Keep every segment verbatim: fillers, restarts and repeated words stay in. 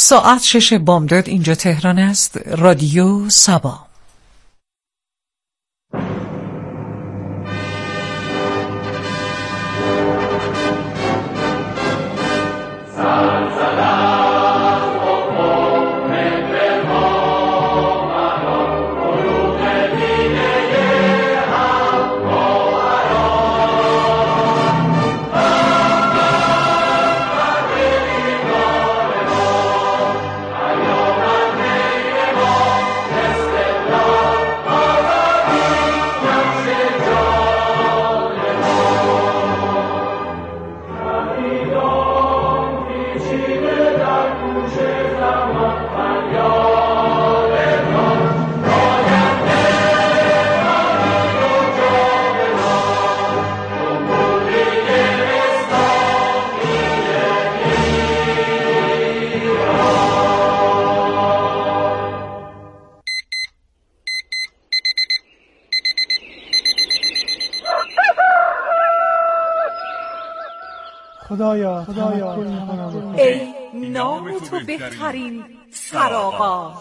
ساعت شش بامداد اینجا تهران است. رادیو سبا. خدایا خدایا ای نام تو بهترین سرآغاز.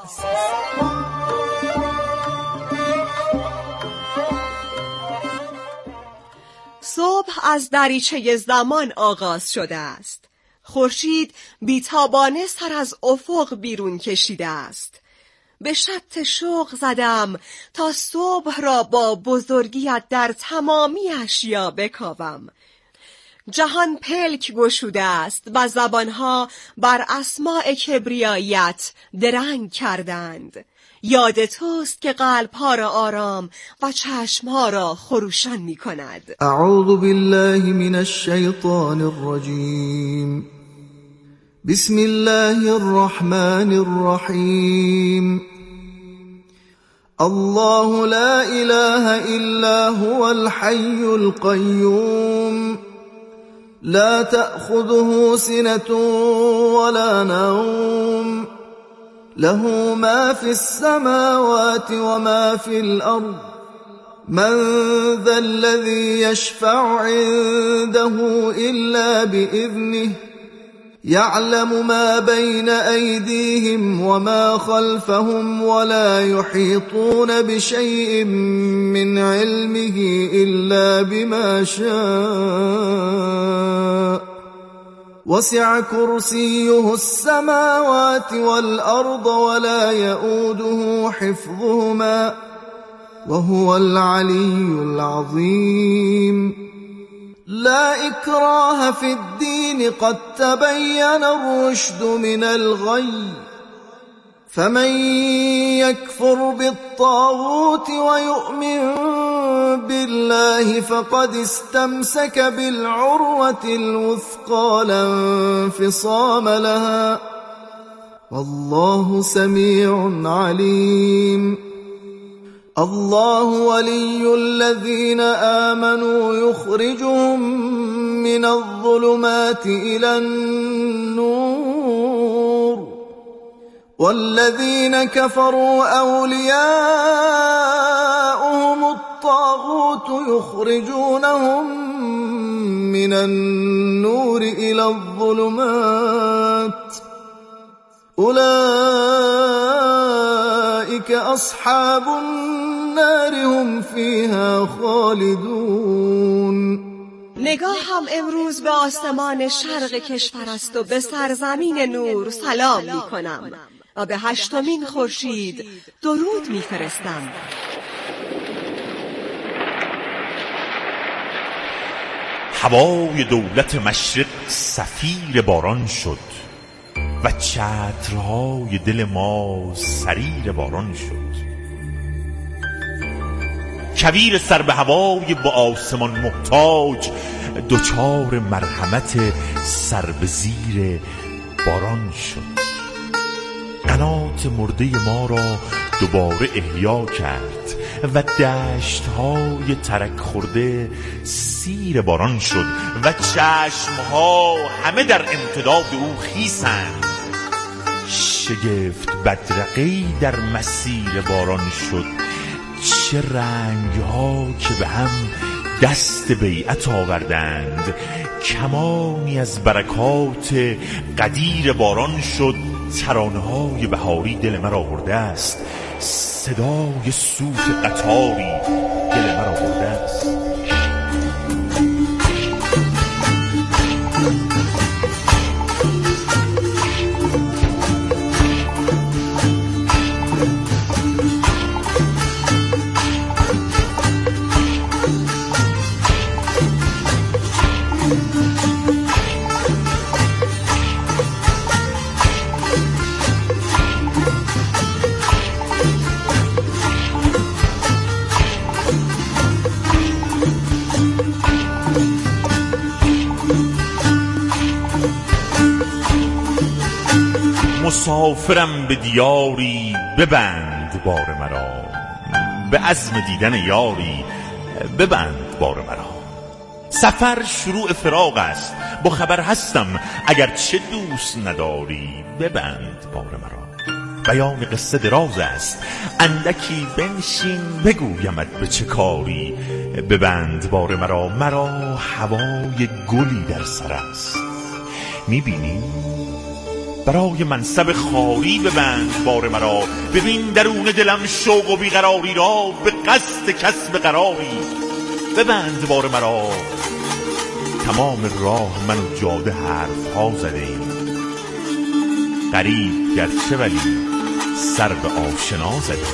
صبح از دریچه زمان آغاز شده است. خورشید بیتابانه سر از افق بیرون کشیده است. به شط شوق زدم تا صبح را با بزرگیت در تمامی اشیا بکاوم. جهان پلک گشوده است و زبانها بر اسماء کبریاییت درنگ کردند. یاد توست که قلبها را آرام و چشمها را خروشان می کند. اعوذ بالله من الشیطان الرجیم. بسم الله الرحمن الرحیم. الله لا اله الا هو الحي القيوم لا تأخذه سنة ولا نوم له ما في السماوات وما في الأرض من ذا الذي يشفع عنده إلا بإذنه يعلم ما بين أيديهم وما خلفهم ولا يحيطون بشيء من علمه إلا بما شاء وسع كرسيه السماوات والأرض ولا يؤوده حفظهما وهو العلي العظيم. لا إكراه في الدين قد تبين الرشد من الغي فمن يكفر بالطاغوت ويؤمن بالله فقد استمسك بالعروة الوثقى لا انفصام لها والله سميع عليم. الله ولي الذين آمنوا يخرجهم من الظلمات إلى النور والذين كفروا أولياؤهم الطاغوت يخرجونهم من النور إلى الظلمات أولئك أصحاب النار هم فيها خالدون. نگاهم امروز به آسمان شرق کشور است و به سرزمین نور سلام می کنم و به هشتمین خورشید درود می فرستم. هوای دولت مشرق سفیر باران شد و چترهای دل ما سریر باران شد. کویر سر به هوای با آسمان محتاج دوچار مرحمت سر به زیر باران شد. قنات مرده ما را دوباره احیا کرد و دشت‌های ترک خورده سیر باران شد و چشم‌ها همه در امتداد او خیسند. شگفت بدرقه‌ای در مسیر باران شد. چه رنگ‌ها که به هم دست بیعت آوردند. کمانی از برکات قدیر باران شد. ترانه‌های بهاری دل مرا برده است، صدای صوت قطاری دل مرا برده است. مسافرم به دیاری، ببند بار مرا، به عزم دیدن یاری ببند بار مرا. سفر شروع فراق است، با خبر هستم اگر چه دوست نداری ببند بار مرا. بیان قصه دراز است، اندکی بنشین بگویمت به چه کاری ببند بار مرا. مرا هوای گلی در سر است، میبینی؟ برای منصب خاری ببند بار مرا. ببین درون دلم شوق و بیقراری را، به قصد کسب قراری ببند بار مرا. تمام راه من و جاده حرف ها زده ایم، غریب گرچه ولی سر به آشنا زده.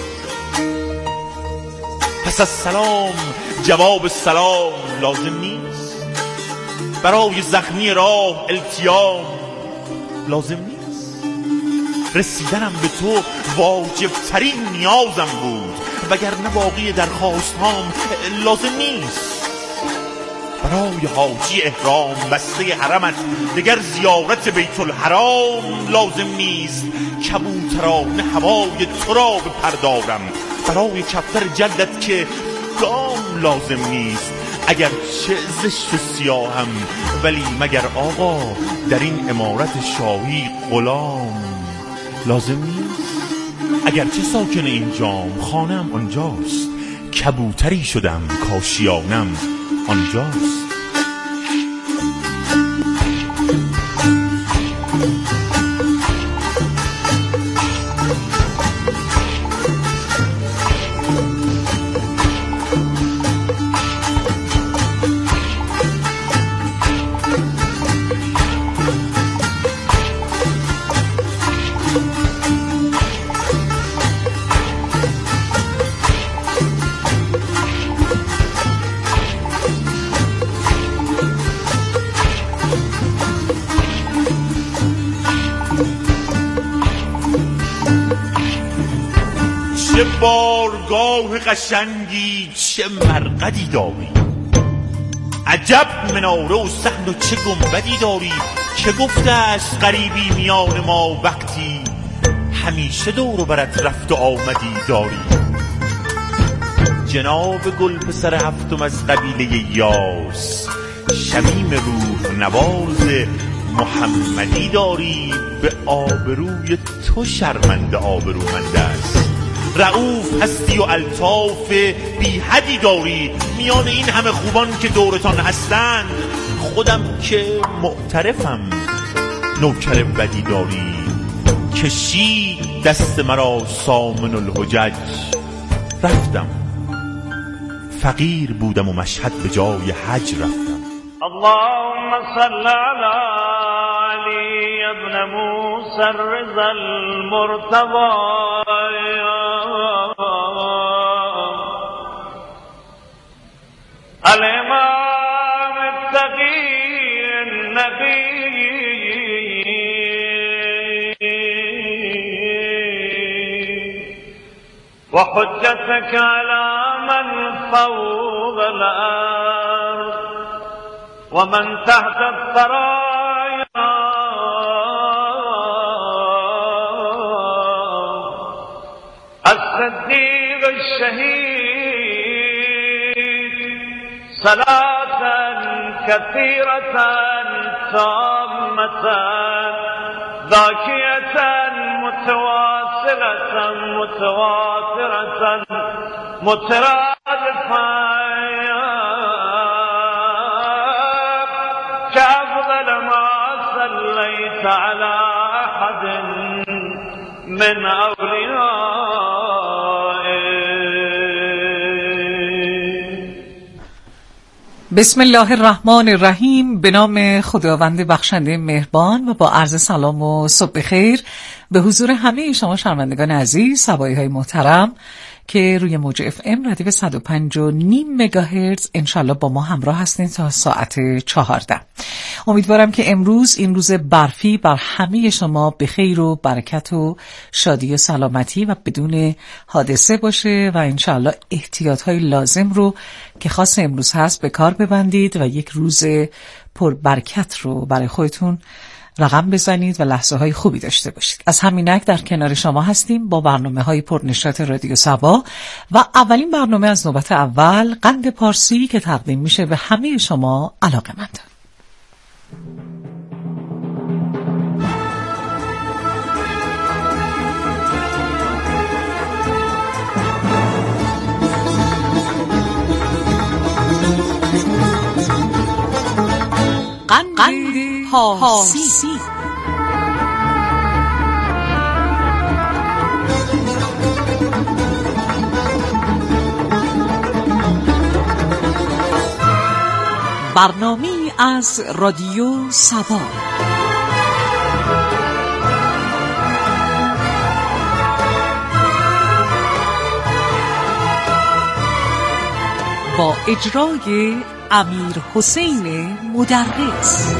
پس از سلام جواب سلام لازم نیست، برای زخمی راه التیام لازم نیست. رسیدنم به تو واجب ترین نیازم بود، وگرنه باقی درخواست هام لازم نیست. برای حاجی احرام بسته حرمت دگر زیارت بیت الحرام لازم نیست. کبوترانه هوای تو را بپردارم، برای کفتر جلدت که گام لازم نیست. اگر چه زشت و سیاهم ولی مگر آقا در این امارت شاهی غلام لازم نیست. اگر چه ساکن این جام خانم آنجاست، کبوتری شدم کاشیانم آنجاست. چه بارگاه قشنگی، چه مرقدی داری، عجب مناره و صحن و چه گنبدی داری. که گفته است غریبی میان ما وقتی، همیشه دور و برت رفت و آمدی داری. جناب گل پسر هفتم از قبیله یاس، شمیم روح نواز محمدی داری. به آبروی تو شرمنده آبرومنده است، رؤوف هستی و الطاف بی حدی داری. میان این همه خوبان که دورتان هستند، خودم که معترفم نوکر بدی داری. کشید دست مرا سامن الحجج، رفتم فقیر بودم و مشهد به جای حج رفتم. اللهم صل على علی ابن موسی الرضا المرتضی الامام التقی النبی وحجتك على من فوق الأرض ومن تحت الثرايا الصديق الشهيد صلاة كثيرة تامة ذاكية متواصلة متواترة مترادفة كأفضل ما صليت على أحد من اولیائه. بسم الله الرحمن الرحیم. به نام خداوند بخشنده مهربان و با عرض سلام و صبح خیر به حضور همه شما شنوندگان عزیز، سبایی های محترم که روی موج اف ام ردیف صد و پنج و نیم مگاهرتز انشالله با ما همراه هستین تا ساعت چهارده. امیدوارم که امروز این روز برفی بر همه شما به خیر و برکت و شادی و سلامتی و بدون حادثه باشه و انشالله احتیاطهای لازم رو که خاص امروز هست به کار ببندید و یک روز پر برکت رو برای خودتون رقم بزنید و لحظه های خوبی داشته باشید. از همینک در کنار شما هستیم با برنامه های پرنشاط رادیو صبا و اولین برنامه از نوبت اول، قند پارسی، که تقدیم میشه به همه شما علاقه‌مندان. قند پارسی. برنامه‌ای از رادیو صبا. با اجرای امیر حسین مدرس.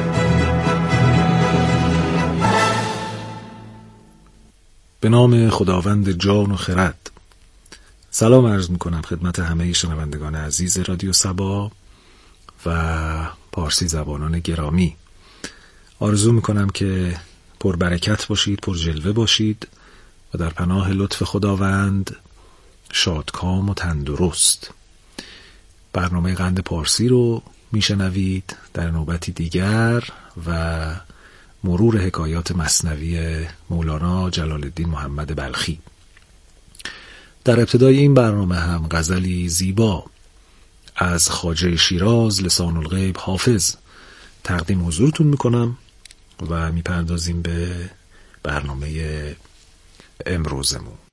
به نام خداوند جان و خرد. سلام عرض میکنم خدمت همه شنوندگان عزیز رادیو صبا و پارسی زبانان گرامی. آرزو میکنم که پر برکت باشید، پر جلوه باشید و در پناه لطف خداوند شادکام و تندرست. برنامه قند پارسی رو میشنوید در نوبتی دیگر و مرور حکایات مثنوی مولانا جلال الدین محمد بلخی. در ابتدای این برنامه هم غزلی زیبا از خواجه شیراز لسان الغیب حافظ تقدیم حضورتون میکنم و میپردازیم به برنامه امروزمون.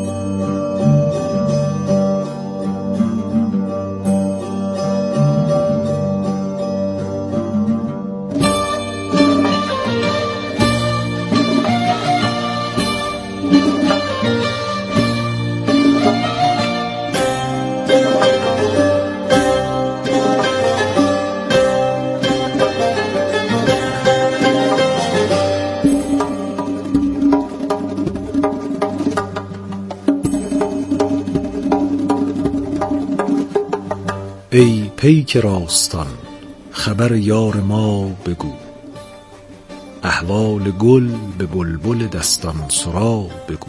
ای پیک راستان خبر یار ما بگو، احوال گل به بلبل دستان سرا بگو.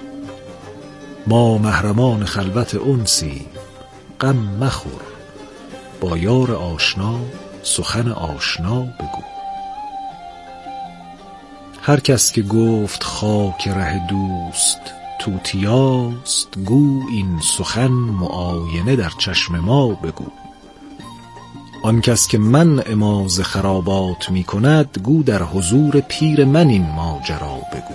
ما محرمان خلوت انسی غم مخور، با یار آشنا سخن آشنا بگو. هر کس که گفت خاک ره دوست توتیاست، گو این سخن معاینه در چشم ما بگو. آن کس که منع ما ز خرابات می کند، گو در حضور پیر من این ماجرا بگو.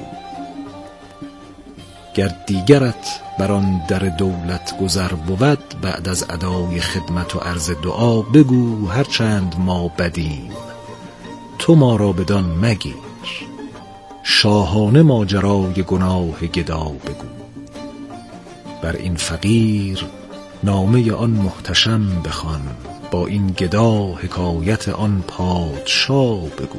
گر دیگرت بر آن در دولت گذر بود، بعد از ادای خدمت و عرض دعا بگو. هرچند ما بدیم تو ما را بدان مگیر، شاهانه ماجرای گناه گدا بگو. بر این فقیر نامه آن محتشم بخوان، با این گدا حکایت آن پادشا بگو.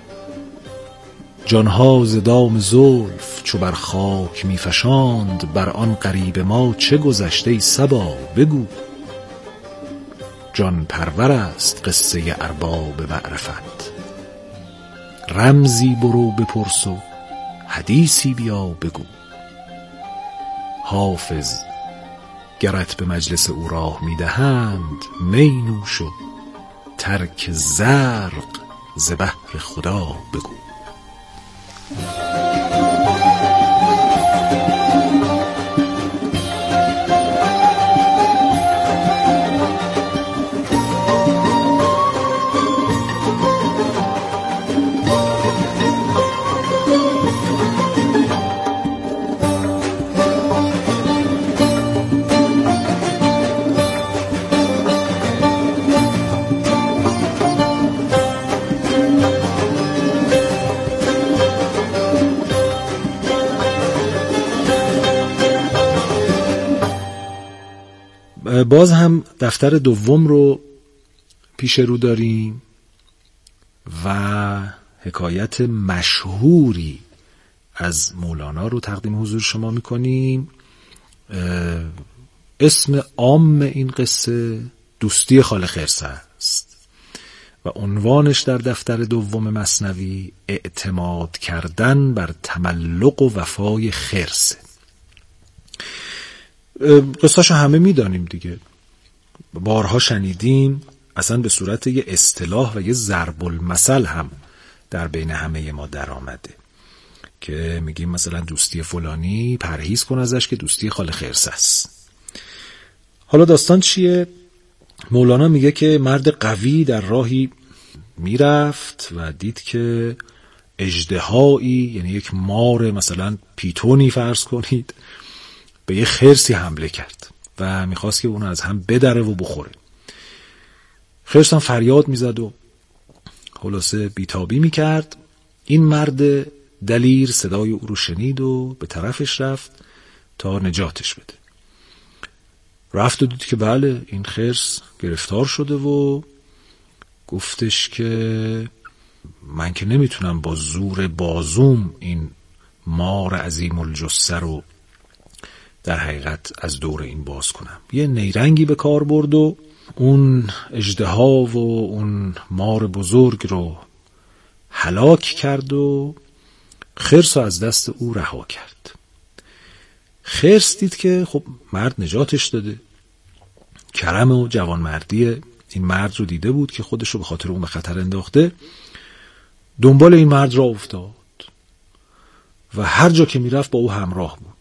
جانها ز دام زلف چو بر خاک می فشاند، بر آن غریب ما چه گذشته ای صبا بگو. جان پرور است قصه ارباب معرفت، رمزی برو بپرس و حدیثی بیا بگو. حافظ گرت به مجلس او راه میدهند، می نوش و ترک زرق ز بهر خدا بگو. باز هم دفتر دوم رو پیش رو داریم و حکایت مشهوری از مولانا رو تقدیم حضور شما میکنیم. اسم عام این قصه دوستی خال خرس است و عنوانش در دفتر دوم مثنوی اعتماد کردن بر تملق و وفای خرس. قصه‌شو همه میدانیم دیگه، بارها شنیدیم، اصلا به صورت یه اصطلاح و یه ضرب المثل هم در بین همه ما در آمده که میگیم مثلا دوستی فلانی پرهیز کن ازش که دوستی خال خرس است. حالا داستان چیه؟ مولانا میگه که مرد قوی در راهی میرفت و دید که اژدهایی، یعنی یک مار مثلا پیتونی فرض کنید، به یه خرسی حمله کرد و میخواست که اونو از هم بدره و بخوره. خرس هم فریاد میزد و خلاصه بیتابی میکرد. این مرد دلیر صدای او رو شنید و به طرفش رفت تا نجاتش بده. رفت و دید که بله این خرس گرفتار شده و گفتش که من که نمیتونم با زور بازوم این مار عظیم الجثه رو در حقیقت از دور این باز کنم. یه نیرنگی به کار برد و اون اژدها و اون مار بزرگ رو هلاک کرد و خرس رو از دست او رها کرد. خرس دید که خب مرد نجاتش داده، کرم و جوانمردی این مرد رو دیده بود که خودش رو به خاطر اون به خطر انداخته، دنبال این مرد را افتاد و هر جا که میرفت با او همراه بود.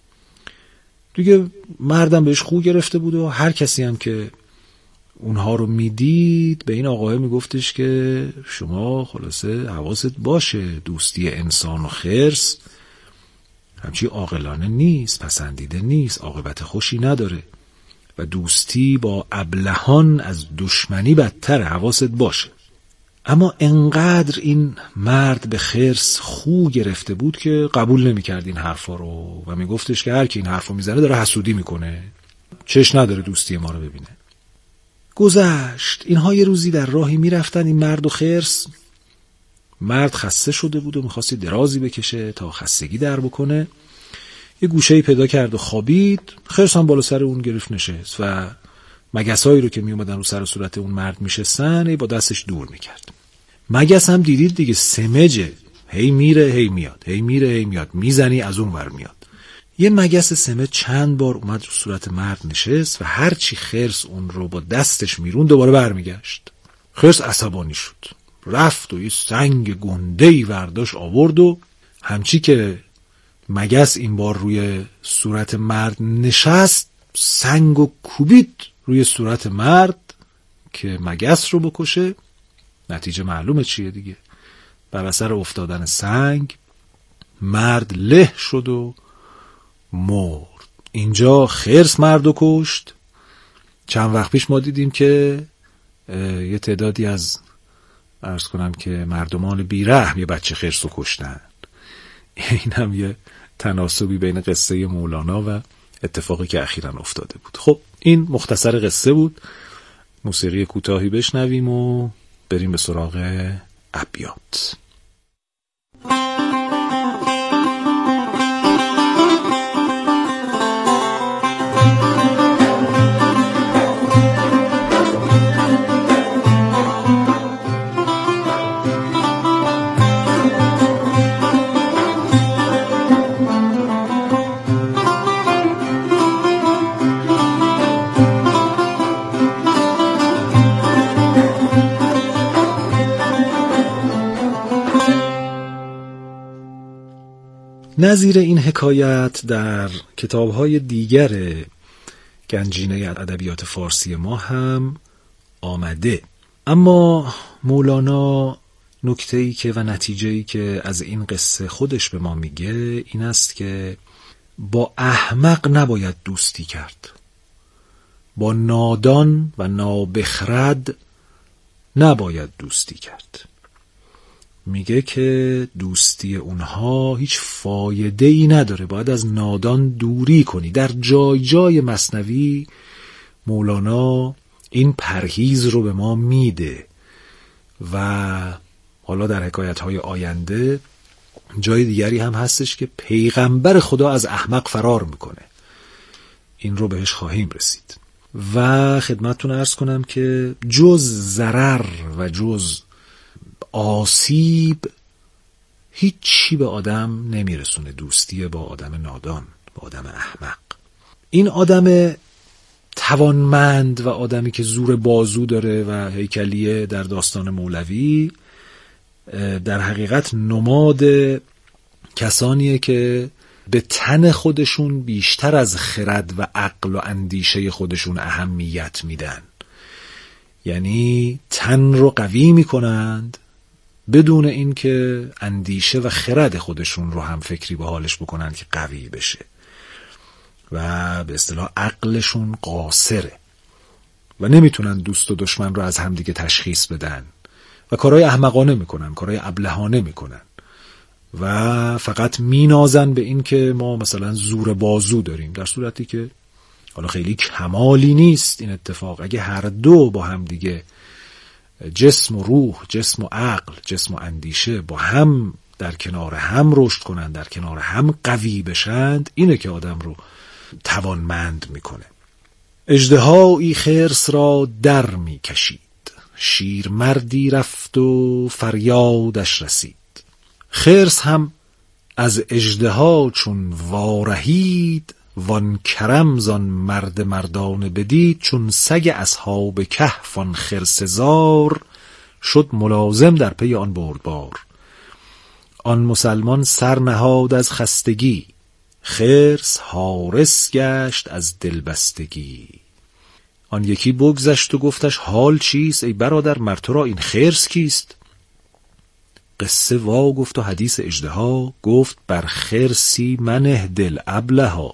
دیگه مردم بهش خو گرفته بود و هر کسی هم که اونها رو میدید به این آقای میگفتش که شما خلاصه حواست باشه، دوستی انسان و خرس همچی عاقلانه نیست، پسندیده نیست، عاقبت خوشی نداره و دوستی با ابلهان از دشمنی بدتره، حواست باشه. اما انقدر این مرد به خرس خو گرفته بود که قبول نمی‌کرد این حرفا رو و میگفتش که هر کی این حرفو میزنه داره حسودی میکنه، چش نداره دوستی ما رو ببینه. گذشت. اینها یه روزی در راهی میرفتن، این مرد و خرس. مرد خسته شده بود و میخواستی درازی بکشه تا خستگی در بکنه. یه گوشه‌ای پیدا کرد و خوابید. خرس هم بالا سر اون گرفت نشست و مگسایی رو که می اومدن رو سر و صورت اون مرد میشستن با دستش دور میکرد. مگس هم دیدید دیگه سمجه، هی میره هی میاد، هی میره هی میاد، میزنی از اون ور میاد. یه مگس سمج چند بار اومد رو صورت مرد نشست و هرچی خرس اون رو با دستش میرون دوباره برمیگشت. خرس عصبانی شد، رفت و یه سنگ گنده‌ای ورداش آورد و همچی که مگس این بار روی صورت مرد نشست، سنگ و کوبید روی صورت مرد که مگس رو بکشه. نتیجه معلومه چیه دیگه، بر اثر افتادن سنگ مرد له شد و مرد. اینجا خرس مرد رو کشت. چند وقت پیش ما دیدیم که یه تعدادی از عرض کنم که مردمان بیرحم یه بچه خرس رو کشتن. این هم یه تناسبی بین قصه مولانا و اتفاقی که اخیراً افتاده بود. خب این مختصر قصه بود. موسیقی کوتاهی بشنویم و بریم به سراغ ابیات. نظیر این حکایت در کتاب‌های دیگر گنجینه ادبیات فارسی ما هم آمده، اما مولانا نکته‌ای که و نتیجه‌ای که از این قصه خودش به ما میگه این است که با احمق نباید دوستی کرد، با نادان و نابخرد نباید دوستی کرد. میگه که دوستی اونها هیچ فایده ای نداره، باید از نادان دوری کنی. در جای جای مثنوی مولانا این پرهیز رو به ما میده و حالا در حکایت‌های آینده جای دیگری هم هستش که پیغمبر خدا از احمق فرار میکنه. این رو بهش خواهیم رسید. و خدمتتون عرض کنم که جز ضرر و جز آسیب هیچی به آدم نمیرسونه دوستی با آدم نادان، با آدم احمق. این آدم توانمند و آدمی که زور بازو داره و هیکلیه در داستان مولوی در حقیقت نماد کسانیه که به تن خودشون بیشتر از خرد و عقل و اندیشه خودشون اهمیت میدن. یعنی تن رو قوی میکنند بدون اینکه اندیشه و خرد خودشون رو هم فکری به حالش بکنند که قوی بشه و به اصطلاح عقلشون قاصره و نمیتونن دوست و دشمن رو از همدیگه تشخیص بدن و کارهای احمقانه میکنن، کارهای ابلهانه میکنن و فقط مینازن به این که ما مثلا زور بازو داریم، در صورتی که حالا خیلی کمالی نیست این اتفاق. اگه هر دو با هم دیگه جسم و روح، جسم و عقل، جسم و اندیشه با هم در کنار هم رشد کنن، در کنار هم قوی بشند، اینه که آدم رو توانمند میکنه. اژدهایی خرس را در میکشید، شیرمردی رفت و فریادش رسید. خرس هم از اژدها چون وارهید، وان کرم زان مرد مردانه بدید. چون سگ اصحاب کهف آن خرس زار، شد ملازم در پی آن بردبار. آن مسلمان سر نهاد از خستگی، خرس حارس گشت از دلبستگی. آن یکی بگذشت و گفتش حال چیست؟ ای برادر مر تو را این خرس کیست؟ قصه وا گفت و حدیث اژدها، گفت بر خرسی منه دل ابلها.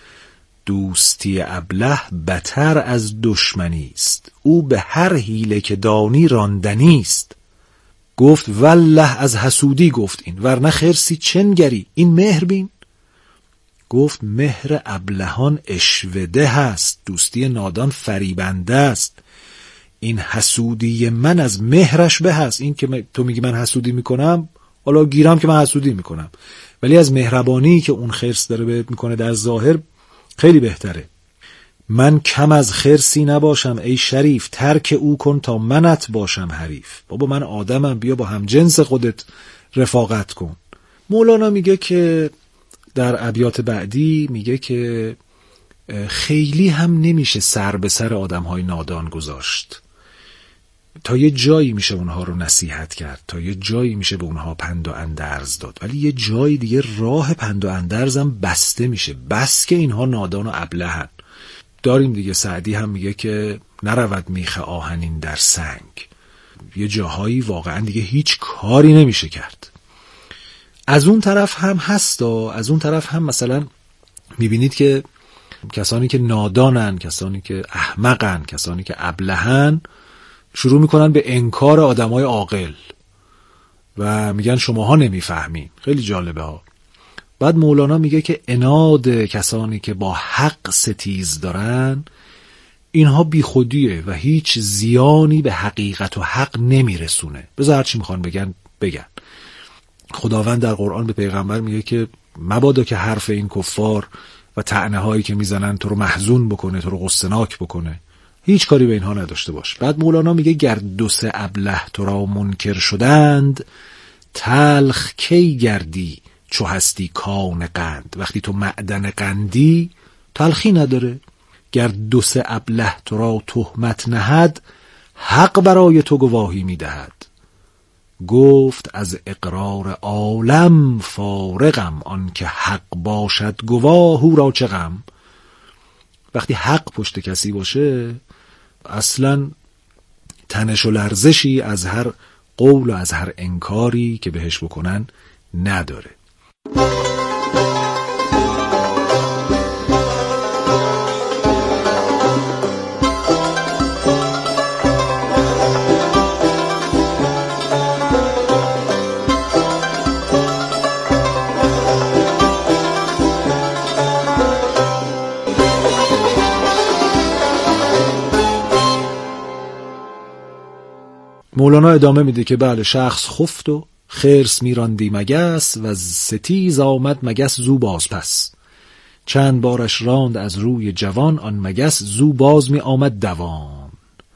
دوستی ابله بتر از دشمنی است، او به هر حیله که دانی راندنی است. گفت والله از حسودی گفت این، ورنه خرسی چنگری این مهر بین. گفت مهر ابلهان اشوده هست، دوستی نادان فریبنده است. این حسودی من از مهرش به هست. این که تو میگی من حسودی میکنم، حالا گیرم که من حسودی میکنم، ولی از مهربانی که اون خرس داره بهت میکنه در ظاهر خیلی بهتره. من کم از خرسی نباشم ای شریف، ترک او کن تا منت باشم حریف. بابا من آدمم، بیا با هم جنس خودت رفاقت کن. مولانا میگه که در ابیات بعدی میگه که خیلی هم نمیشه سر به سر آدمهای نادان گذاشت. تا یه جایی میشه اونها رو نصیحت کرد، تا یه جایی میشه به اونها پند و اندرز داد، ولی یه جایی دیگه راه پند و اندرزم بسته میشه، بس که اینها نادان و ابلهن. داریم دیگه، سعدی هم میگه که نرود میخ آهنین در سنگ. یه جاهایی واقعا دیگه هیچ کاری نمیشه کرد. از اون طرف هم هستا، از اون طرف هم مثلا میبینید که کسانی که نادانن، کسانی که احمقن، کسانی که ابلهن شروع میکنن به انکار آدمای عاقل و میگن شماها نمیفهمین. خیلی جالبه ها. بعد مولانا میگه که عناد کسانی که با حق ستیز دارن اینها بیخودیه و هیچ زیانی به حقیقت و حق نمیرسونه. بذار هرچی میخوان بگن بگن. خداوند در قرآن به پیغمبر میگه که مبادا که حرف این کفار و طعنه هایی که میزنن تو رو محزون بکنه، تو رو غصه‌ناک بکنه. هیچ کاری به اینها نداشته باش. بعد مولانا میگه گر دو سه ابله تو را منکر شدند، تلخ کی گردی چو هستی کان قند. وقتی تو معدن قندی تلخی نداره. گر دو سه ابله تو را تهمت نهد، حق برای تو گواهی میدهد. گفت از اقرار عالم فارغم، آن که حق باشد گواه او را چه غم. وقتی حق پشت کسی باشه اصلا تنش و لرزشی از هر قول و از هر انکاری که بهش بکنن نداره. مولانا ادامه میده که بله شخص خفت و خرس میراندی مگس و ستیز آمد مگس زو باز پس. چند بارش راند از روی جوان آن مگس زو باز می آمد دوان.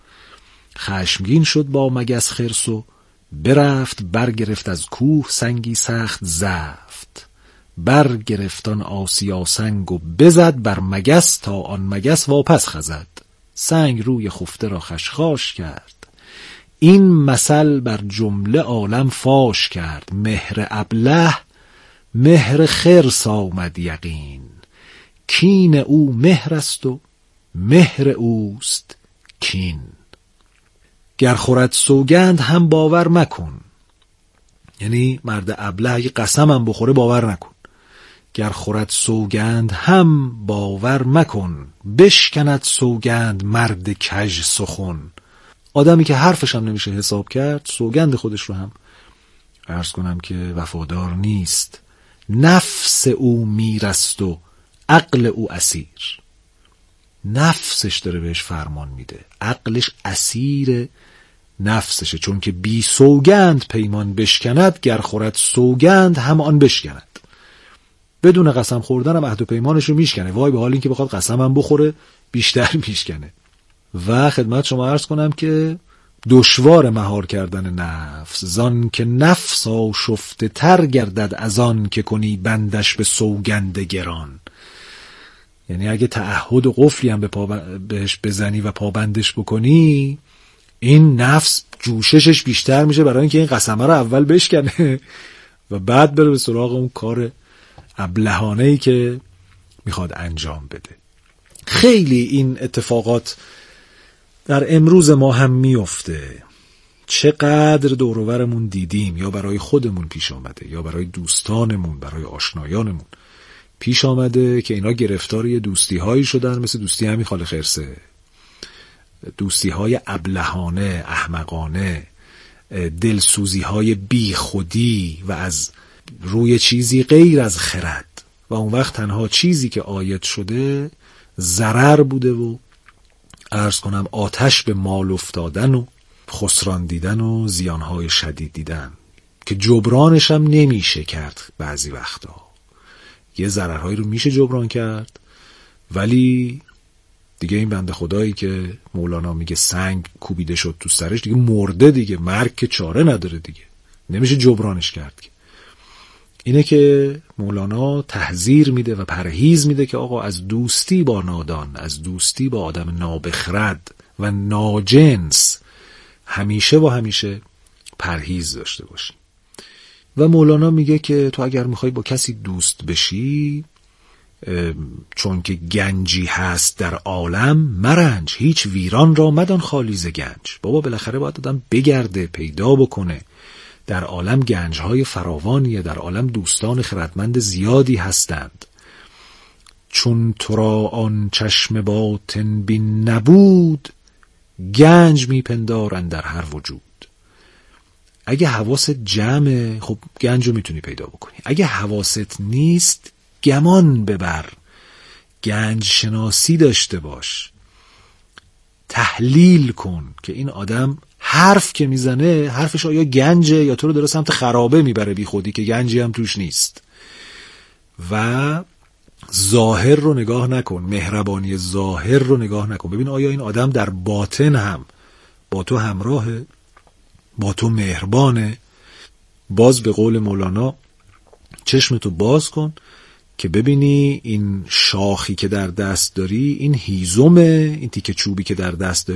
خشمگین شد با مگس خرس و برفت برگرفت از کوه سنگی سخت زفت. برگرفتان آسیا سنگ و بزد بر مگس تا آن مگس واپس خزد. سنگ روی خفته را خشخاش کرد. این مثل بر جمله عالم فاش کرد. مهر ابله مهر خرس آمد یقین. کین او مهر است و مهر اوست کین. گر خورد سوگند هم باور مکن. یعنی مرد ابله اگه قسم هم بخوره باور نکن. گر خورد سوگند هم باور مکن. بشکند سوگند مرد کژ سخن. آدمی که حرفش هم نمیشه حساب کرد سوگند خودش رو هم عرض کنم که وفادار نیست. نفس او میرست و عقل او اسیر. نفسش داره بهش فرمان میده، عقلش اسیر نفسشه. چون که بی سوگند پیمان بشکند گر خورد سوگند هم آن بشکند. بدون قسم خوردن هم عهد و پیمانش رو میشکنه. وای به حال این که بخواد قسم هم بخوره بیشتر میشکنه. و خدمت شما عرض کنم که دشوار مهار کردن نفس. زان که نفس آشفته تر گردد از آن که کنی بندش به سوگند گران. یعنی اگه تعهد و قفلی هم به پا بهش بزنی و پابندش بکنی این نفس جوششش بیشتر میشه برای اینکه این قسمه رو اول بشکنه و بعد بره به سراغ اون کار ابلهانه‌ای که میخواد انجام بده. خیلی این اتفاقات در امروز ما هم میفته. چقدر دور و برمون دیدیم، یا برای خودمون پیش آمده یا برای دوستانمون، برای آشنایانمون پیش آمده که اینا گرفتار یه دوستی هایی شدن مثل دوستی همین خاله خرسه. دوستی های ابلهانه، احمقانه، دلسوزی های بی خودی و از روی چیزی غیر از خرد. و اون وقت تنها چیزی که عاید شده ضرر بوده و عرض کنم آتش به مال افتادن و خسران دیدن و زیانهای شدید دیدن که جبرانش هم نمیشه کرد. بعضی وقتا یه ضررهایی رو میشه جبران کرد ولی دیگه این بنده خدایی که مولانا میگه سنگ کوبیده شد تو سرش دیگه مرده دیگه، مرگ که چاره نداره دیگه، نمیشه جبرانش کرد. اینه که مولانا تحذیر میده و پرهیز میده که آقا از دوستی با نادان، از دوستی با آدم نابخرد و ناجنس همیشه و همیشه پرهیز داشته باشی. و مولانا میگه که تو اگر میخوای با کسی دوست بشی چون که گنجی هست در عالم مرنج، هیچ ویران را مدان خالی ز گنج. بابا بالاخره باید آدم بگرده پیدا بکنه. در عالم گنجهای فراوانیه، در عالم دوستان خردمند زیادی هستند. چون تو را آن چشم باطن بین نبود گنج میپندارن در هر وجود. اگه حواست جمعه خب گنج رو میتونی پیدا بکنی. اگه حواست نیست گمان ببر، گنج شناسی داشته باش، تحلیل کن که این آدم حرف که میزنه حرفش آیا گنجه یا تو رو داره سمت خرابه میبره بی خودی که گنجی هم توش نیست. و ظاهر رو نگاه نکن، مهربانی ظاهر رو نگاه نکن. ببین آیا این آدم در باطن هم با تو همراهه، با تو مهربانه. باز به قول مولانا چشمتو باز کن که ببینی این شاخی که در دست داری، این هیزمه، این تیکه چوبی که در دست داری